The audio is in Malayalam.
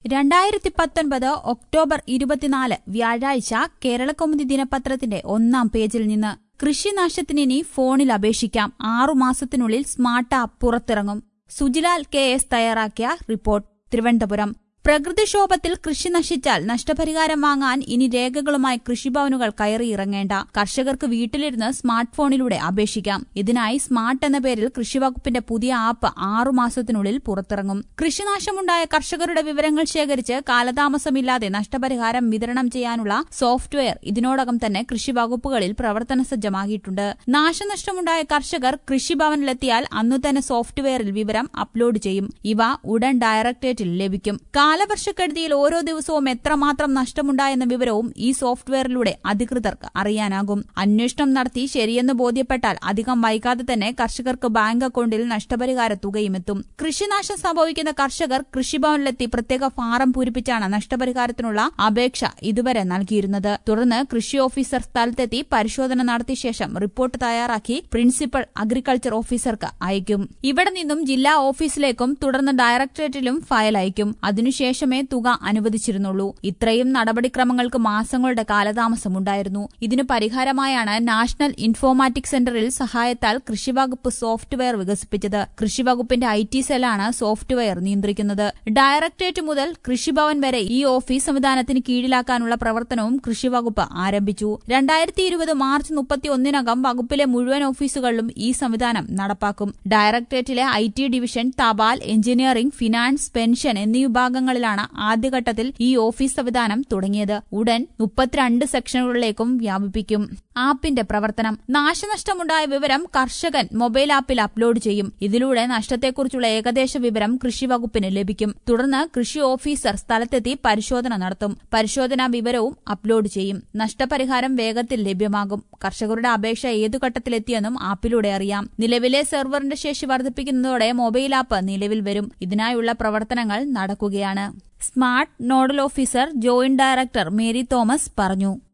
2019 ഒക്ടോബർ 24 വ്യാഴാഴ്ച കേരളകൗമുദി ദിനപത്രത്തിന്റെ 1-ാം പേജിൽ നിന്ന് കൃഷിനാശത്തിനിനി ഫോണിൽ അപേക്ഷിക്കാം 6 മാസത്തിനുള്ളിൽ സ്മാർട്ട് ആപ്പ് പുറത്തിറങ്ങും. സുജിലാൽ KS തയ്യാറാക്കിയ റിപ്പോർട്ട്. തിരുവനന്തപുരം. പ്രകൃതിക്ഷോഭത്തിൽ കൃഷി നശിച്ചാൽ നഷ്ടപരിഹാരം വാങ്ങാൻ ഇനി രേഖകളുമായി കൃഷിഭവനുകൾ കയറിയിറങ്ങേണ്ട. കർഷകർക്ക് വീട്ടിലിരുന്ന് സ്മാർട്ട് ഫോണിലൂടെ അപേക്ഷിക്കാം. ഇതിനായി സ്മാർട്ട് എന്ന പേരിൽ കൃഷിവകുപ്പിന്റെ പുതിയ ആപ്പ് 6 മാസത്തിനുള്ളിൽ പുറത്തിറങ്ങും. കൃഷിനാശമുണ്ടായ കർഷകരുടെ വിവരങ്ങൾ ശേഖരിച്ച് കാലതാമസമില്ലാതെ നഷ്ടപരിഹാരം വിതരണം ചെയ്യാനുള്ള സോഫ്റ്റ്വെയർ ഇതിനോടകം തന്നെ കൃഷിവകുപ്പുകളിൽ പ്രവർത്തനസജ്ജമാക്കിയിട്ടുണ്ട്. നാശനഷ്ടമുണ്ടായ കർഷകർ കൃഷിഭവനിലെത്തിയാൽ അന്നുതന്നെ സോഫ്റ്റ്വെയറിൽ വിവരം അപ്ലോഡ് ചെയ്യും. ഇവ ഉടൻ ഡയറക്ടറേറ്റിൽ ലഭിക്കും. കാലവർഷക്കെടുതിയിൽ ഓരോ ദിവസവും എത്രമാത്രം നഷ്ടമുണ്ടായെന്ന വിവരവും ഈ സോഫ്റ്റ്വെയറിലൂടെ അധികൃതർക്ക് അറിയാനാകും. അന്വേഷണം നടത്തി ശരിയെന്ന് ബോധ്യപ്പെട്ടാൽ അധികം വൈകാതെ തന്നെ കർഷകർക്ക് ബാങ്ക് അക്കൌണ്ടിൽ നഷ്ടപരിഹാര തുകയുമെത്തും. കൃഷിനാശം സംഭവിക്കുന്ന കർഷകർ കൃഷിഭവനിലെത്തി പ്രത്യേക ഫാറം പൂരിപ്പിച്ചാണ് നഷ്ടപരിഹാരത്തിനുള്ള അപേക്ഷ ഇതുവരെ നൽകിയിരുന്നത്. തുടർന്ന് കൃഷി ഓഫീസർ സ്ഥലത്തെത്തി പരിശോധന നടത്തിയ ശേഷം റിപ്പോർട്ട് തയ്യാറാക്കി പ്രിൻസിപ്പൽ അഗ്രികൾച്ചർ ഓഫീസർക്ക് അയക്കും. ഇവിടെ നിന്നും ജില്ലാ ഓഫീസിലേക്കും തുടർന്ന് ഡയറക്ടറേറ്റിലും ഫയൽ അയക്കും. അതിനുശേഷമേ തുക അനുവദിച്ചിരുന്നുള്ളൂ. ഇത്രയും നടപടിക്രമങ്ങൾക്ക് മാസങ്ങളുടെ കാലതാമസമുണ്ടായിരുന്നു. ഇതിന് പരിഹാരമായാണ് നാഷണൽ ഇൻഫോർമാറ്റിക് സെന്ററിൽ സഹായത്താൽ കൃഷിവകുപ്പ് സോഫ്റ്റ്വെയർ വികസിപ്പിച്ചത്. കൃഷിവകുപ്പിന്റെ IT സെല്ലാണ് സോഫ്റ്റ്വെയർ നിയന്ത്രിക്കുന്നത്. ഡയറക്ടറേറ്റ് മുതൽ കൃഷിഭവൻ വരെ ഈ ഓഫീസ് സംവിധാനത്തിന് കീഴിലാക്കാനുള്ള പ്രവർത്തനവും കൃഷിവകുപ്പ് ആരംഭിച്ചു. 2020 മാർച്ച് 31-നകം വകുപ്പിലെ മുഴുവൻ ഓഫീസുകളിലും ഈ സംവിധാനം നടപ്പാക്കും. ഡയറക്ടറേറ്റിലെ IT ഡിവിഷൻ, തപാൽ, എഞ്ചിനീയറിംഗ്, ഫിനാൻസ്, പെൻഷൻ എന്നീ വിഭാഗങ്ങളിലാണ് ആദ്യഘട്ടത്തിൽ ഈ ഓഫീസ് സംവിധാനം തുടങ്ങിയത്. ഉടൻ 32 സെക്ഷനുകളിലേക്കും വ്യാപിപ്പിക്കും. ആപ്പിന്റെ പ്രവർത്തനം. നാശനഷ്ടമുണ്ടായ വിവരം കർഷകൻ മൊബൈൽ ആപ്പിൽ അപ്ലോഡ് ചെയ്യും. ഇതിലൂടെ നഷ്ടത്തെക്കുറിച്ചുള്ള ഏകദേശ വിവരം കൃഷിവകുപ്പിന് ലഭിക്കും. തുടർന്ന് കൃഷി ഓഫീസർ സ്ഥലത്തെത്തി പരിശോധന നടത്തും. പരിശോധനാ വിവരവും അപ്ലോഡ് ചെയ്യും. നഷ്ടപരിഹാരം വേഗത്തിൽ ലഭ്യമാകും. കർഷകരുടെ അപേക്ഷ ഏതു ഘട്ടത്തിലെത്തിയെന്നും ആപ്പിലൂടെ അറിയാം. നിലവിലെ സെർവറിന്റെ ശേഷി വർദ്ധിപ്പിക്കുന്നതോടെ മൊബൈൽ ആപ്പ് നിലവിൽ വരും. ഇതിനായുള്ള പ്രവർത്തനങ്ങൾ നടക്കുകയാണ്. Smart nodal officer joint director Mary Thomas പറഞ്ഞു.